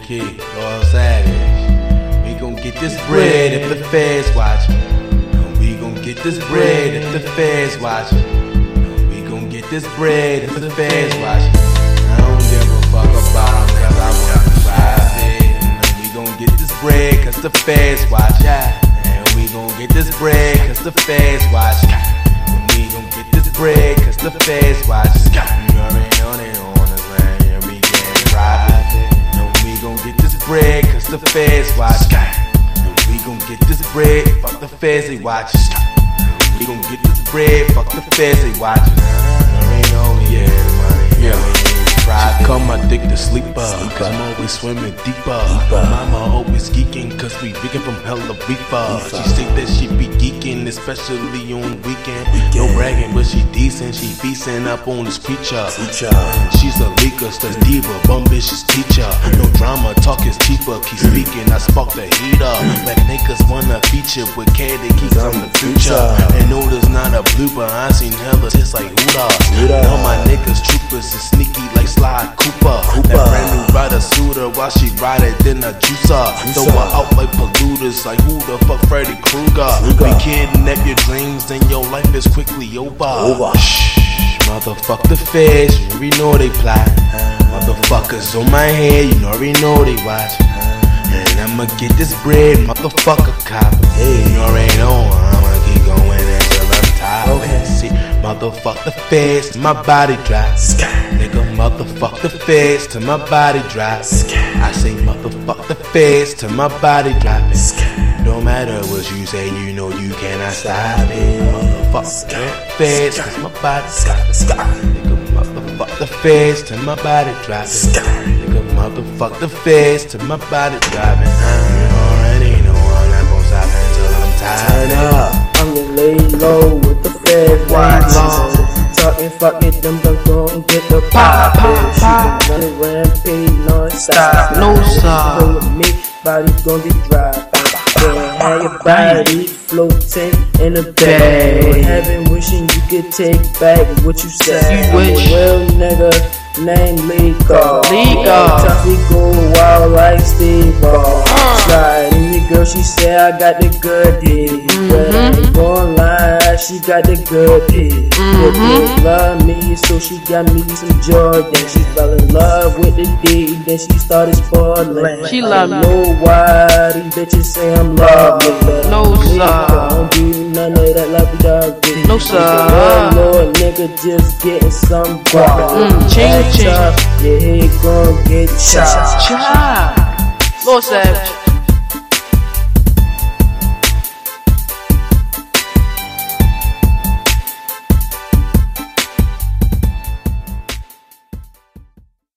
Key, Lord Savage. We gon' get this bread if the feds watchin'. We gon' get this bread if the feds watchin'. We gon' get this bread if the feds watchin'. I don't give a fuck about 'em cause I want private. We gon' get this bread cause the feds watchin'. And we gon' get this bread cause the feds watchin'. We gon' get this bread cause the feds watchin'. You already know they on us, man. And we getting private. And we gon' get this bread cause the feds watchin'. We gon' get this bread, fuck the feds, they watchin'. We gon' get this bread, fuck the feds, they watchin'. You already know we getting money. Yeah. She call my dick the sleeper, cause I'm always swimming deeper. Mama always geeking, cause we reeking from hella reefer. She say that she be geeking, especially on weekend. No bragging, but she decent, she feasting up on this creature. She's a leaker, studs diva, bumbitious teacher. No drama, talk is cheaper, keep speaking, I spark the heater. Like niggas wanna feature with candy, keeps on the future. And no, there's not a blooper, I seen hella tits like Huda. All my niggas troopers is sneaky like Sly Cooper. That brand new rider suitor, while she ride it, then a juicer. Throw her out like polluters, like who the fuck Freddy Krueger. We kidnap your dreams, then your life is quickly over. Shh, motherfuck the feds, you already know they plot. Motherfuckers on my head, you already know they watch. And I'ma get this bread, motherfucker cop. You already know I'ma keep going until I'm tired. See, motherfuck the feds, my body drops. Nigga, motherfuck the feds till my body drops. I say motherfuck the feds till my body drops. No matter what you say, you know you cannot stop it. Motherfuck the feds till my body drops. Nigga, motherfuck the feds till my body drops. Nigga, motherfuck the feds till my body dropping. You already know I'm not gon' stop until I'm tired. Turn up, I'm gonna lay low with the feds watching. Talking fuck it, them gon' get the pop. She gon' run it rampage, non-stop. No stop. With me, body gon' get dry. Have your body floating in the bag. Heaven wishing you could take back what you said. I'm a real nigga named Lico. Toughy go wild like Steve Ball. Slide in your girl, she said I got the good hit. But I ain't gon' lie, she got the good hit. The bitch love me, so she got me some Jordan. She fell in love with the D, then she started spoiling. She love me. I know why these bitches say I'm lovely. No sir. I don't do none of that lovey dovey. No sir. Lord, nigga just getting some guap. Ching ching. Yeah, he gon' get chopped. Lord Savage.